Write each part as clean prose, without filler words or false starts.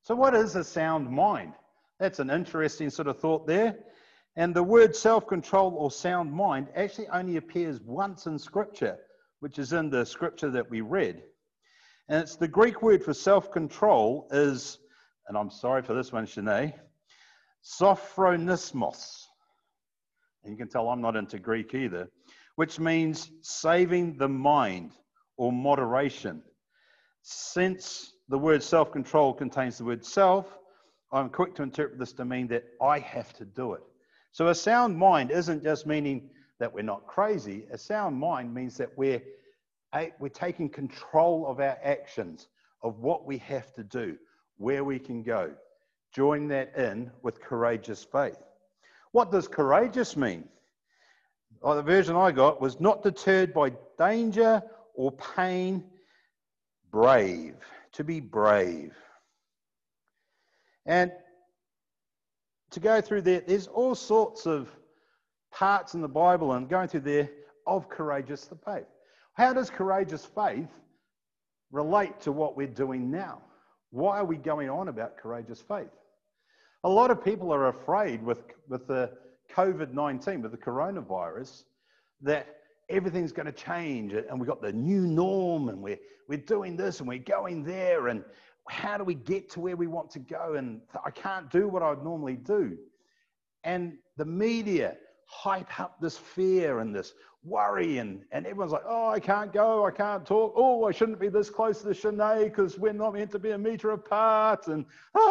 So what is a sound mind? That's an interesting sort of thought there. And the word self-control or sound mind actually only appears once in Scripture, which is in the Scripture that we read. And it's the Greek word for self-control is, and I'm sorry for this one, Shanae, sophronismos. And you can tell I'm not into Greek either, which means saving the mind or moderation. Since the word self-control contains the word self, I'm quick to interpret this to mean that I have to do it. So a sound mind isn't just meaning that we're not crazy. A sound mind means that we're taking control of our actions, of what we have to do, where we can go. Join that in with courageous faith. What does courageous mean? Well, the version I got was not deterred by danger or pain, brave, to be brave. And to go through there, there's all sorts of parts in the Bible and going through there of courageous faith. How does courageous faith relate to what we're doing now? Why are we going on about courageous faith? A lot of people are afraid with the COVID-19, with the coronavirus, that everything's going to change and we've got the new norm and we're doing this and we're going there and how do we get to where we want to go? And I can't do what I would normally do. And the media hype up this fear and this worry and everyone's like, oh, I can't go, I can't talk. Oh, I shouldn't be this close to Shanae because we're not meant to be a meter apart. And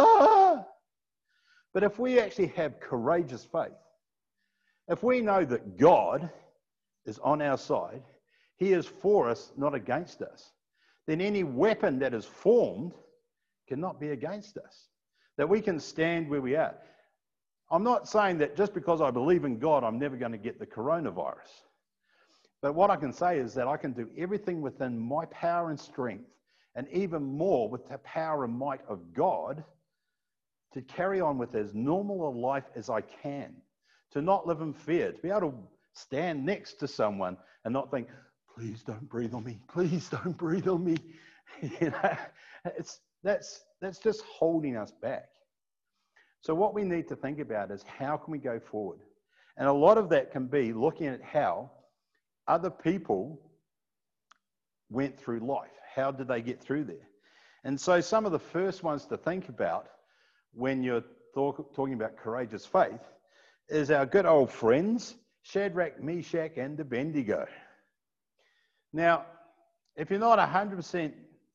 But if we actually have courageous faith, if we know that God is on our side, He is for us, not against us, then any weapon that is formed cannot be against us, that we can stand where we are. I'm not saying that just because I believe in God, I'm never going to get the coronavirus. But what I can say is that I can do everything within my power and strength, and even more with the power and might of God, to carry on with as normal a life as I can, to not live in fear, to be able to stand next to someone and not think, please don't breathe on me, please don't breathe on me. You know, that's just holding us back. So what we need to think about is how can we go forward? And a lot of that can be looking at how other people went through life. How did they get through there? And so some of the first ones to think about when you're talking about courageous faith is our good old friends, Shadrach, Meshach, and Abednego. Now, if you're not 100%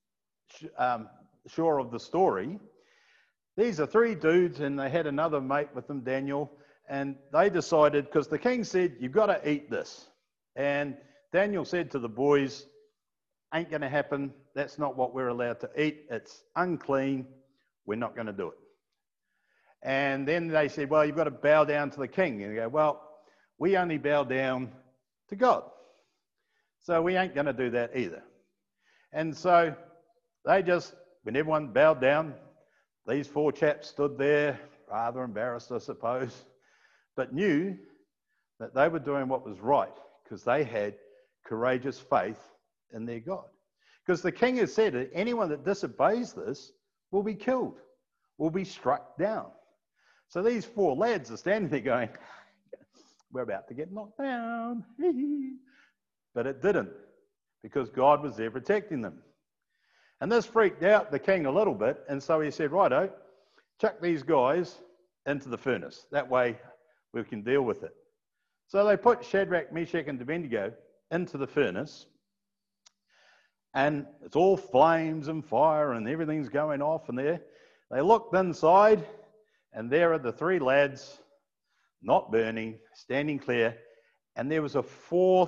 sure of the story, these are three dudes and they had another mate with them, Daniel, and they decided, because the king said, you've got to eat this. And Daniel said to the boys, ain't going to happen. That's not what we're allowed to eat. It's unclean. We're not going to do it. And then they said, well, you've got to bow down to the king. And they go, well, we only bow down to God. So we ain't going to do that either. And so they just, when everyone bowed down, these four chaps stood there, rather embarrassed, I suppose, but knew that they were doing what was right because they had courageous faith in their God. Because the king has said that anyone that disobeys this will be killed, will be struck down. So these four lads are standing there going, we're about to get knocked down. But it didn't, because God was there protecting them. And this freaked out the king a little bit, and so he said, righto, chuck these guys into the furnace. That way we can deal with it. So they put Shadrach, Meshach, and Abednego into the furnace, and it's all flames and fire and everything's going off in there. They looked inside, and there are the three lads, not burning, standing clear, and there was a fourth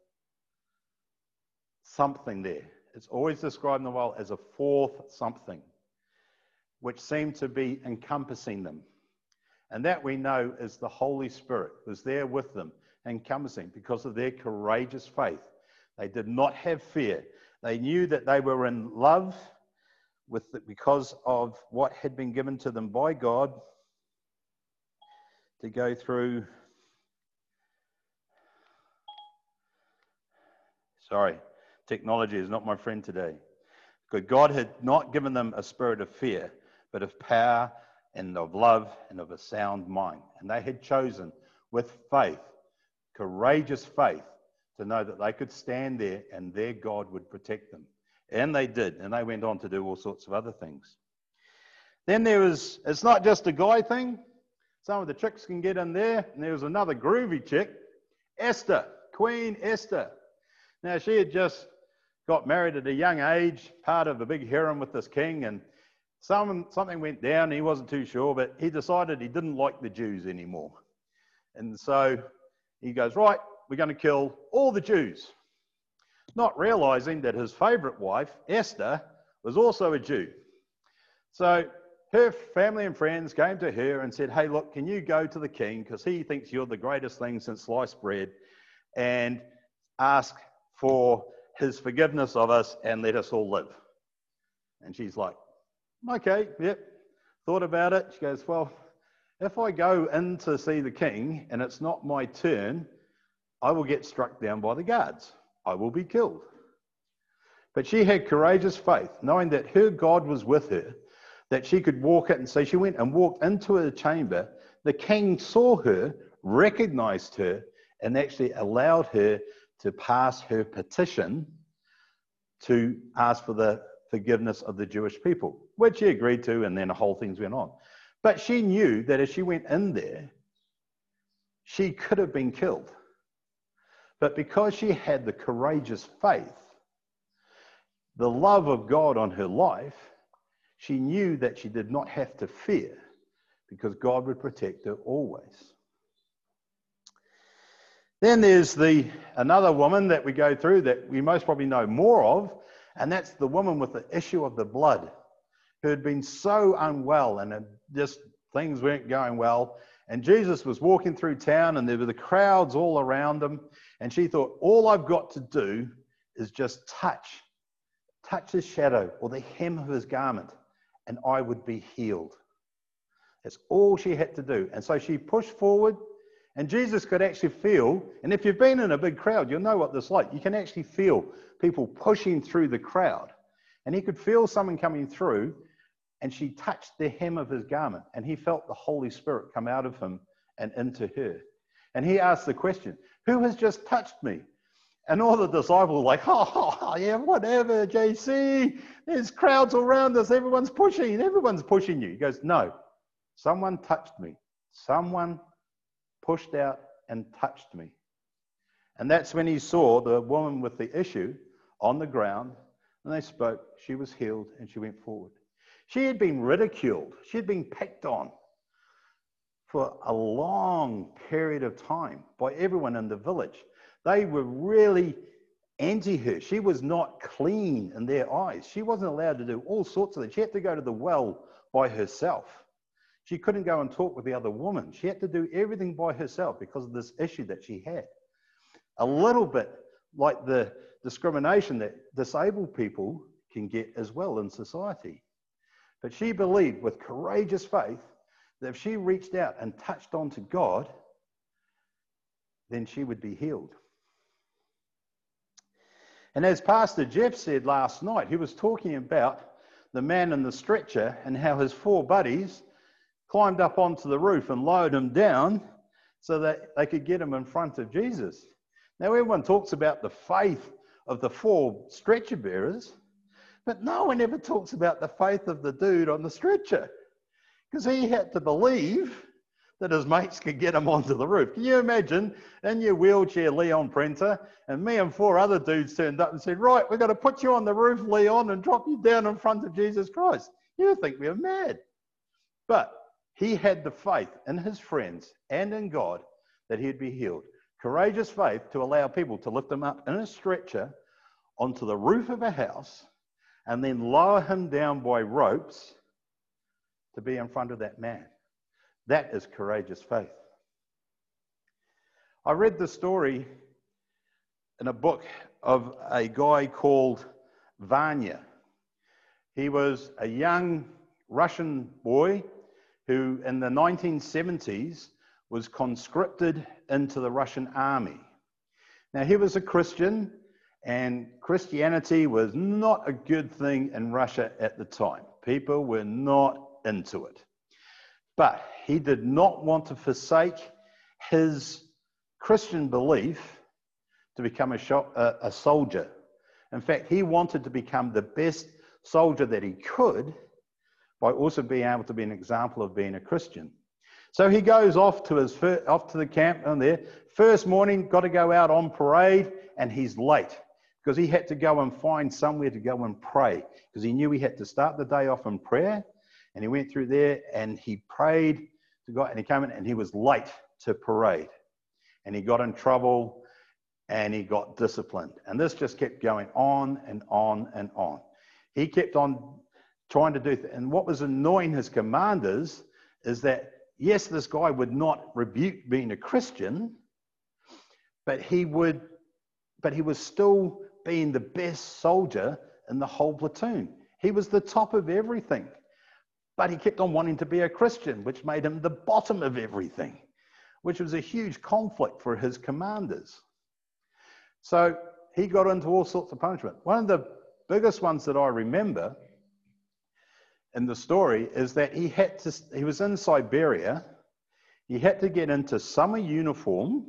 something there. It's always described in the Bible as a fourth something, which seemed to be encompassing them. And that we know is the Holy Spirit was there with them, encompassing, because of their courageous faith. They did not have fear. They knew that they were in love because of what had been given to them by God to go through. Sorry, technology is not my friend today. God had not given them a spirit of fear, but of power and of love and of a sound mind. And they had chosen with faith, courageous faith, to know that they could stand there and their God would protect them. And they did, and they went on to do all sorts of other things. Then it's not just a guy thing. Some of the chicks can get in there, and there was another groovy chick, Esther, Queen Esther. Now, she had just got married at a young age, part of a big harem with this king, and something went down, he wasn't too sure, but he decided he didn't like the Jews anymore. And so he goes, right, we're going to kill all the Jews. Not realizing that his favorite wife, Esther, was also a Jew. So her family and friends came to her and said, hey, look, can you go to the king, because he thinks you're the greatest thing since sliced bread, and ask for his forgiveness of us and let us all live. And she's like, okay, yep, thought about it. She goes, well, if I go in to see the king and it's not my turn, I will get struck down by the guards. I will be killed. But she had courageous faith, knowing that her God was with her, that she could walk it. And so she went and walked into a chamber. The king saw her, recognized her, and actually allowed her to pass her petition to ask for the forgiveness of the Jewish people, which she agreed to, and then the whole thing went on. But she knew that as she went in there, she could have been killed. But because she had the courageous faith, the love of God on her life, she knew that she did not have to fear, because God would protect her always. Then there's another woman that we go through that we most probably know more of, and that's the woman with the issue of the blood, who had been so unwell and just things weren't going well. And Jesus was walking through town and there were the crowds all around him. And she thought, all I've got to do is just touch his shadow or the hem of his garment, and I would be healed. That's all she had to do. And so she pushed forward, and Jesus could actually feel, and if you've been in a big crowd, you'll know what this is like. You can actually feel people pushing through the crowd. And he could feel someone coming through, and she touched the hem of his garment, and he felt the Holy Spirit come out of him and into her. And he asked the question, who has just touched me? And all the disciples were like, oh, yeah, whatever, JC. There's crowds all around us. Everyone's pushing you. He goes, no, someone touched me. Someone pushed out and touched me. And that's when he saw the woman with the issue on the ground, and they spoke. She was healed, and she went forward. She had been ridiculed. She had been picked on for a long period of time by everyone in the village. They were really anti her. She was not clean in their eyes. She wasn't allowed to do all sorts of things. She had to go to the well by herself. She couldn't go and talk with the other woman. She had to do everything by herself because of this issue that she had. A little bit like the discrimination that disabled people can get as well in society. But she believed with courageous faith that if she reached out and touched onto God, then she would be healed. And as Pastor Jeff said last night, he was talking about the man in the stretcher and how his 4 buddies climbed up onto the roof and lowered him down so that they could get him in front of Jesus. Now, everyone talks about the faith of the 4 stretcher bearers, but no one ever talks about the faith of the dude on the stretcher, because he had to believe that his mates could get him onto the roof. Can you imagine, in your wheelchair, Leon Prenter, and me and 4 other dudes turned up and said, right, we're going to put you on the roof, Leon, and drop you down in front of Jesus Christ. You would think we were mad. But he had the faith in his friends and in God that he'd be healed. Courageous faith to allow people to lift him up in a stretcher onto the roof of a house and then lower him down by ropes to be in front of that man. That is courageous faith. I read the story in a book of a guy called Vanya. He was a young Russian boy who in the 1970s was conscripted into the Russian army. Now, he was a Christian, and Christianity was not a good thing in Russia at the time. People were not into it. But he did not want to forsake his Christian belief to become a soldier. In fact, he wanted to become the best soldier that he could by also being able to be an example of being a Christian. So he goes off to the camp on there. First morning, got to go out on parade, and he's late because he had to go and find somewhere to go and pray because he knew he had to start the day off in prayer. And he went through there and he prayed to God, and he came in and he was late to parade. And he got in trouble and he got disciplined. And this just kept going on and on and on. He kept on trying to do and what was annoying his commanders is that, yes, this guy would not rebuke being a Christian, but he was still being the best soldier in the whole platoon. He was the top of everything. But he kept on wanting to be a Christian, which made him the bottom of everything, which was a huge conflict for his commanders. So he got into all sorts of punishment. One of the biggest ones that I remember in the story is that he was in Siberia. He had to get into summer uniform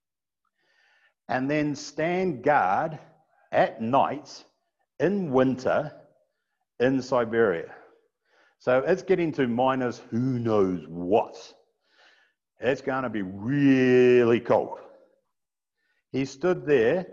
and then stand guard at night in winter in Siberia. So it's getting to minus who knows what. It's going to be really cold. He stood there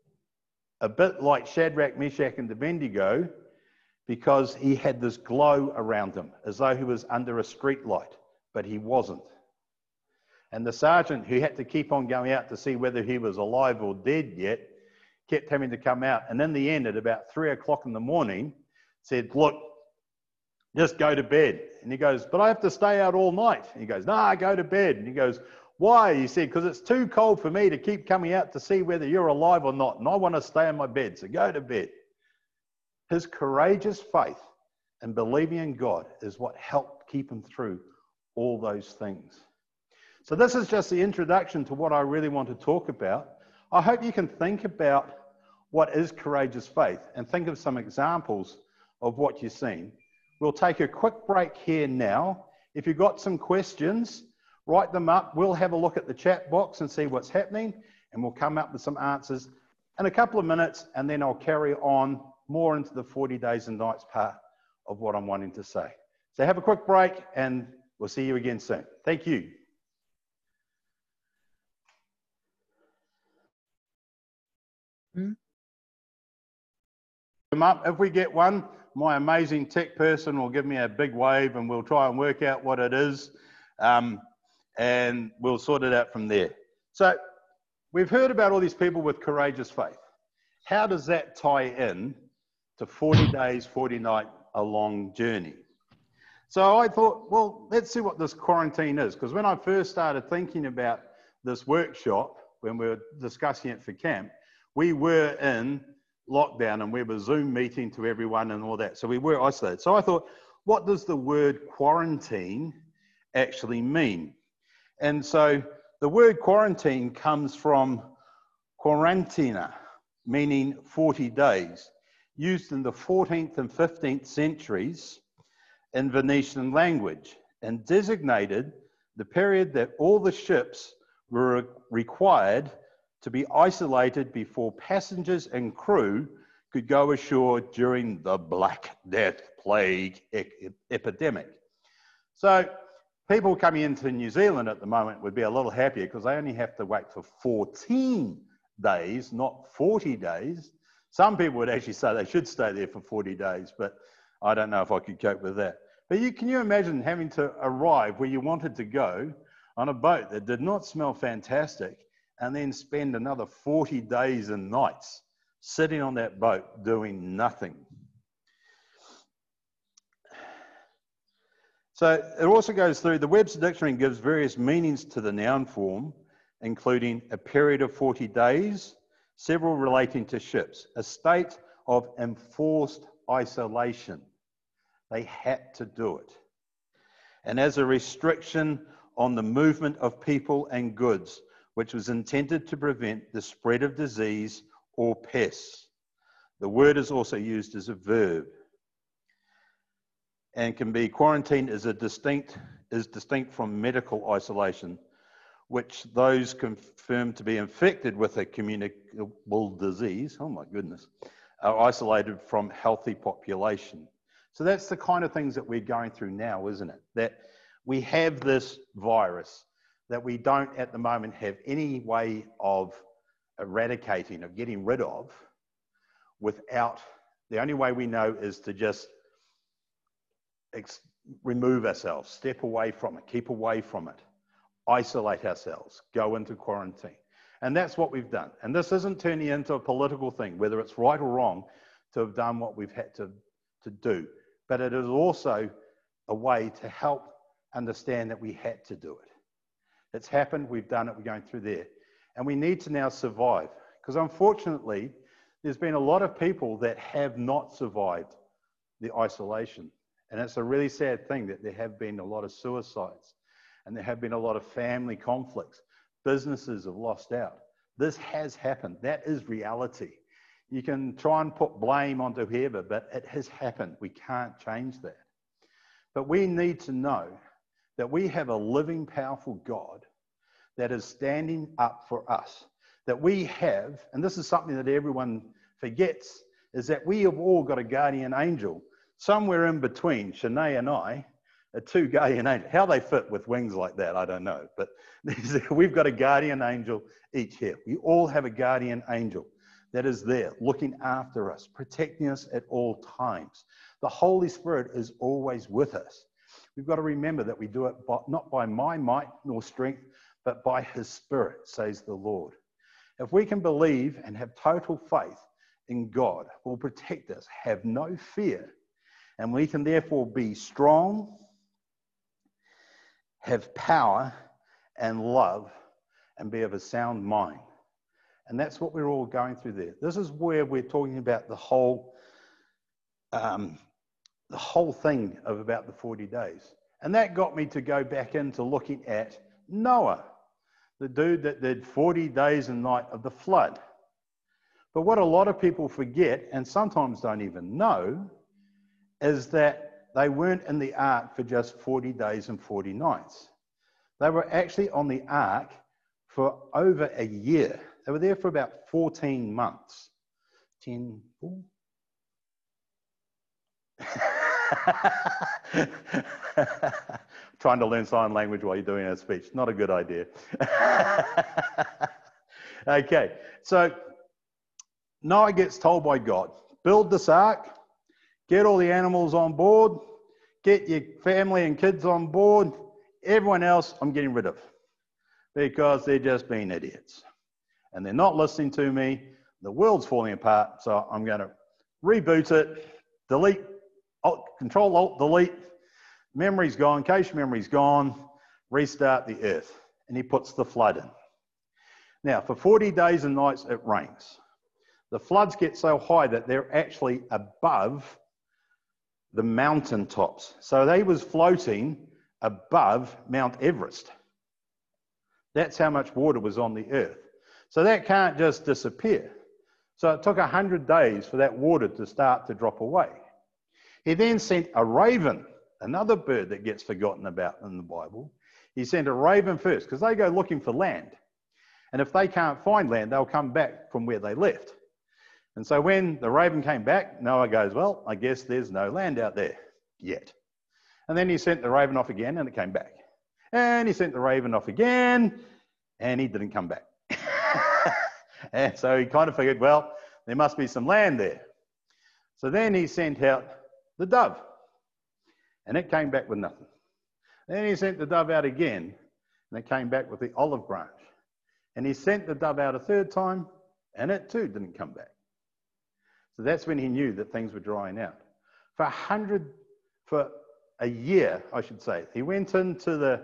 a bit like Shadrach, Meshach, and Abednego because he had this glow around him as though he was under a street light, but he wasn't. And the sergeant, who had to keep on going out to see whether he was alive or dead yet, kept having to come out. And in the end, at about 3 o'clock in the morning, said, look, just go to bed. And he goes, but I have to stay out all night. And he goes, nah, go to bed. And he goes, why? He said, because it's too cold for me to keep coming out to see whether you're alive or not. And I want to stay in my bed, so go to bed. His courageous faith and believing in God is what helped keep him through all those things. So this is just the introduction to what I really want to talk about. I hope you can think about what is courageous faith and think of some examples of what you've seen. We'll take a quick break here now. If you've got some questions, write them up. We'll have a look at the chat box and see what's happening, and we'll come up with some answers in a couple of minutes, and then I'll carry on more into the 40 days and nights part of what I'm wanting to say. So have a quick break, and we'll see you again soon. Thank you. Come up. If we get one, my amazing tech person will give me a big wave and we'll try and work out what it is, and we'll sort it out from there. So we've heard about all these people with courageous faith. How does that tie in to 40 days, 40 nights, a long journey? So I thought, well, let's see what this quarantine is, because when I first started thinking about this workshop, when we were discussing it for camp, we were in lockdown and we were Zoom meeting to everyone and all that. So we were isolated. So I thought, what does the word quarantine actually mean? And so the word quarantine comes from quarantina, meaning 40 days, used in the 14th and 15th centuries in Venetian language, and designated the period that all the ships were required to be isolated before passengers and crew could go ashore during the Black Death plague epidemic. So people coming into New Zealand at the moment would be a little happier because they only have to wait for 14 days, not 40 days. Some people would actually say they should stay there for 40 days, but I don't know if I could cope with that. But can you imagine having to arrive where you wanted to go on a boat that did not smell fantastic and then spend another 40 days and nights sitting on that boat doing nothing? So it also goes through, the Webster Dictionary gives various meanings to the noun form, including a period of 40 days, several relating to ships, a state of enforced isolation. They had to do it. And as a restriction on the movement of people and goods, which was intended to prevent the spread of disease or pests. The word is also used as a verb. and can be quarantined is distinct from medical isolation, which those confirmed to be infected with a communicable disease, oh my goodness, are isolated from healthy population. So that's the kind of things that we're going through now, isn't it? That we have this virus that we don't at the moment have any way of eradicating or getting rid of without, the only way we know is to just remove ourselves, step away from it, keep away from it, isolate ourselves, go into quarantine. And that's what we've done. And this isn't turning into a political thing, whether it's right or wrong to have done what we've had to do. But it is also a way to help understand that we had to do it. It's happened, we've done it, we're going through there. And we need to now survive. Because unfortunately, there's been a lot of people that have not survived the isolation. And it's a really sad thing that there have been a lot of suicides and there have been a lot of family conflicts. Businesses have lost out. This has happened. That is reality. You can try and put blame onto whoever, but it has happened. We can't change that. But we need to know that we have a living, powerful God that is standing up for us. That we have, and this is something that everyone forgets, is that we have all got a guardian angel. Somewhere in between, Shanae and I are two guardian angels. How they fit with wings like that, I don't know. But we've got a guardian angel each here. We all have a guardian angel that is there, looking after us, protecting us at all times. The Holy Spirit is always with us. We've got to remember that we do it not by my might nor strength, but by His Spirit, says the Lord. If we can believe and have total faith in God, will protect us, have no fear, and we can therefore be strong, have power and love, and be of a sound mind. And that's what we're all going through there. This is where we're talking about the whole thing of about the 40 days. And that got me to go back into looking at Noah, the dude that did 40 days and night of the flood. But what a lot of people forget, and sometimes don't even know, is that they weren't in the ark for just 40 days and 40 nights. They were actually on the ark for over a year. They were there for about 14 months. 10, 4? Trying to learn sign language while you're doing a speech. Not a good idea. Okay, so Noah gets told by God, build this ark, get all the animals on board, get your family and kids on board. Everyone else, I'm getting rid of because they're just being idiots. And they're not listening to me. The world's falling apart, so I'm going to reboot it, delete, Control, Alt, delete. Memory's gone, cache memory's gone, restart the earth. And He puts the flood in. Now, for 40 days and nights, it rains. The floods get so high that they're actually above the mountain tops. So they was floating above Mount Everest. That's how much water was on the earth. So that can't just disappear. So it took 100 days for that water to start to drop away. He then sent a raven, another bird that gets forgotten about in the Bible. He sent a raven first because they go looking for land. And if they can't find land, they'll come back from where they left. And so when the raven came back, Noah goes, well, I guess there's no land out there yet. And then he sent the raven off again and it came back. And he sent the raven off again and he didn't come back. And so he kind of figured, well, there must be some land there. So then he sent out the dove and it came back with nothing. Then he sent the dove out again and it came back with the olive branch. And he sent the dove out a third time and it too didn't come back. So that's when he knew that things were drying out. For a year, I should say, he went into the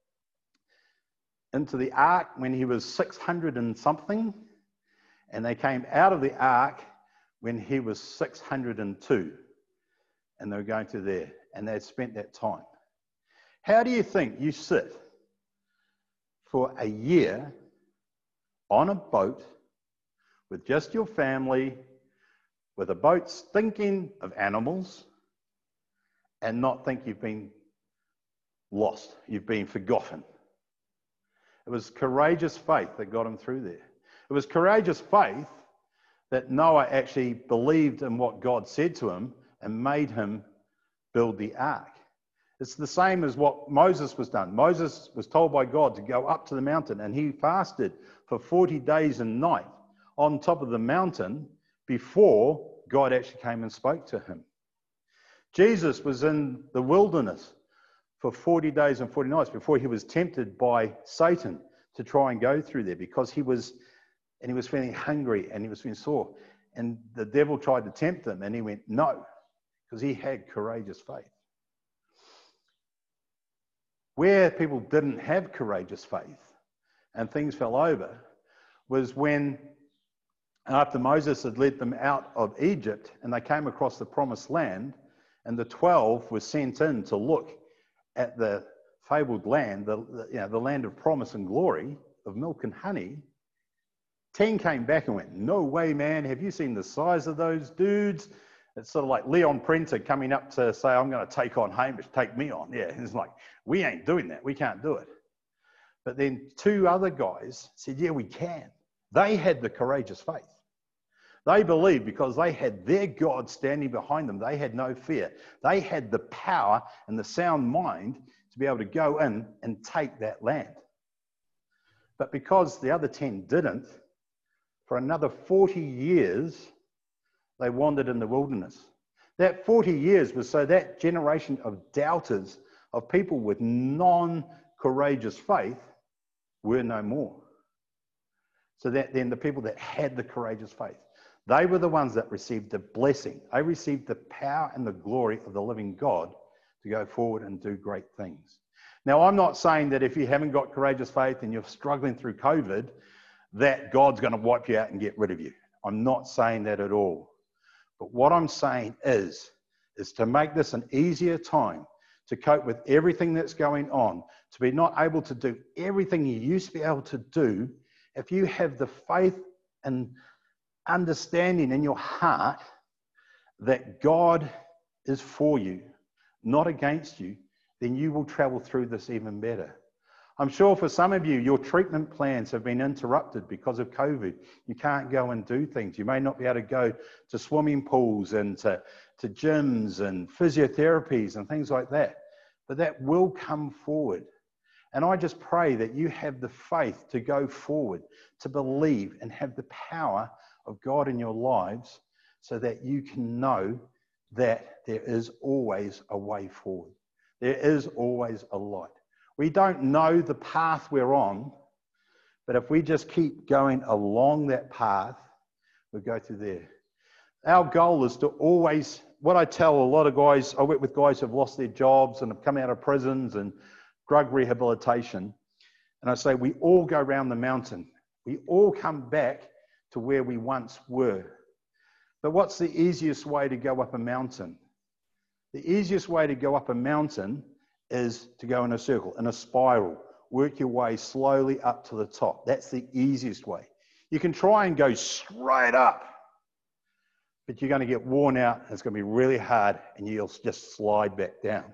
ark when he was 600 and something, and they came out of the ark when he was 602, and they were going through there, and they'd spent that time. How do you think you sit for a year on a boat with just your family, with a boat stinking of animals, and not think you've been lost, you've been forgotten. It was courageous faith that got him through there. It was courageous faith that Noah actually believed in what God said to him and made him build the ark. It's the same as what Moses was done. Moses was told by God to go up to the mountain, and he fasted for 40 days and night on top of the mountain before God actually came and spoke to him. Jesus was in the wilderness for 40 days and 40 nights before he was tempted by Satan to try and go through there, because he was feeling hungry and he was feeling sore. And the devil tried to tempt him, and he went, no, because he had courageous faith. Where people didn't have courageous faith and things fell over was when, after Moses had led them out of Egypt and they came across the promised land, and the 12 were sent in to look at the fabled land, the land of promise and glory, of milk and honey. 10 came back and went, no way, man, have you seen the size of those dudes? It's sort of like Leon Printer coming up to say, I'm going to take on Hamish, take me on. Yeah, it's like, we ain't doing that. We can't do it. But then 2 other guys said, yeah, we can. They had the courageous faith. They believed because they had their God standing behind them. They had no fear. They had the power and the sound mind to be able to go in and take that land. But because the other 10 didn't, for another 40 years, they wandered in the wilderness. That 40 years was so that generation of doubters, of people with non-courageous faith, were no more. So that then the people that had the courageous faith, they were the ones that received the blessing. They received the power and the glory of the living God to go forward and do great things. Now, I'm not saying that if you haven't got courageous faith and you're struggling through COVID, that God's going to wipe you out and get rid of you. I'm not saying that at all. But what I'm saying is to make this an easier time to cope with everything that's going on, to be not able to do everything you used to be able to do. If you have the faith and understanding in your heart that God is for you, not against you, then you will travel through this even better. I'm sure for some of you, your treatment plans have been interrupted because of COVID. You can't go and do things. You may not be able to go to swimming pools and to gyms and physiotherapies and things like that. But that will come forward. And I just pray that you have the faith to go forward, to believe and have the power of God in your lives so that you can know that there is always a way forward. There is always a light. We don't know the path we're on, but if we just keep going along that path, we'll go through there. Our goal is to always, what I tell a lot of guys, I work with guys who have lost their jobs and have come out of prisons and drug rehabilitation, and I say we all go around the mountain. We all come back to where we once were. But what's the easiest way to go up a mountain? The easiest way to go up a mountain is to go in a circle, in a spiral. Work your way slowly up to the top. That's the easiest way. You can try and go straight up, but you're going to get worn out. It's going to be really hard, and you'll just slide back down.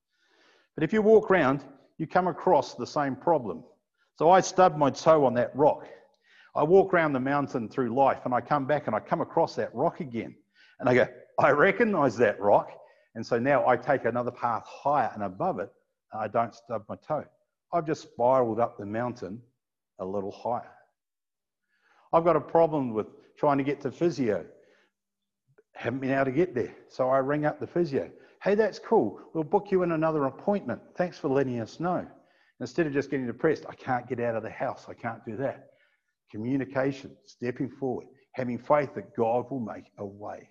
But if you walk around, you come across the same problem. So I stubbed my toe on that rock. I walk around the mountain through life, and I come back and I come across that rock again. And I go, I recognize that rock. And so now I take another path higher and above it, and I don't stub my toe. I've just spiraled up the mountain a little higher. I've got a problem with trying to get to physio. Haven't been able to get there. So I ring up the physio. Hey, that's cool. We'll book you in another appointment. Thanks for letting us know. Instead of just getting depressed, I can't get out of the house. I can't do that. Communication, stepping forward, having faith that God will make a way.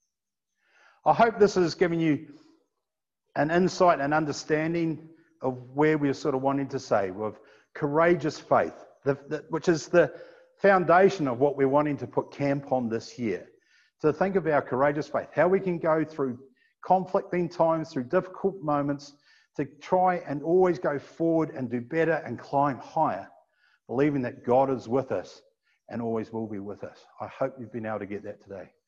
I hope this has given you an insight and understanding of where we're sort of wanting to say, with courageous faith, which is the foundation of what we're wanting to put camp on this year. To think of our courageous faith, how we can go through conflicting times, through difficult moments, to try and always go forward and do better and climb higher, believing that God is with us and always will be with us. I hope you've been able to get that today.